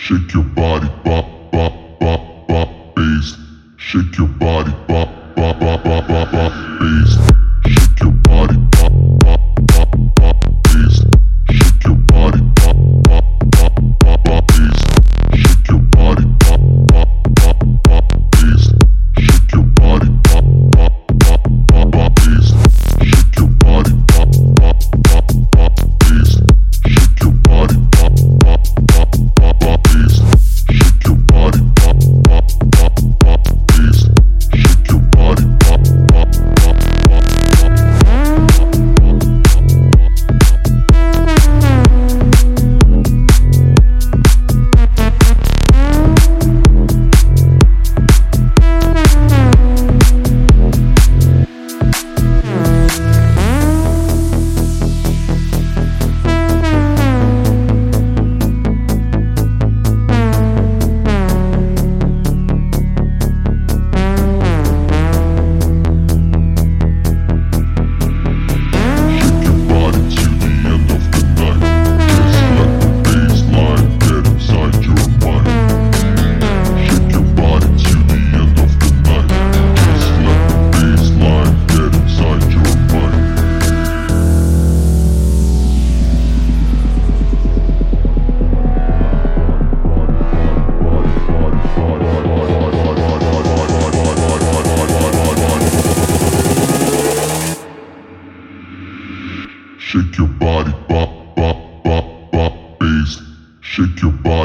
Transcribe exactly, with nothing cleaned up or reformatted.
Shake your body, bop, bop, bop, bop, bass. Shake your body, bop, bop, bop, bop, bop, bop, bass. Shake your body, bop, bop, bop, bop, bass. Shake your body, bop, bop, bop, bop, bop, bass. Shake your body, bop, bop, bop, bop, bass. Shake your body, bop, bop, bop, bop, bop, bass. Shake your body, bop, bop, bop, bop, bass. Shake your body, bop, bop, bop, bop, bop, bass. Shake your body, bop, bop, bop, bop, bass. Shake your body, bop, bop, bop, bop, Shake your body, bop, bop, bop, bop, bass. Shake your body.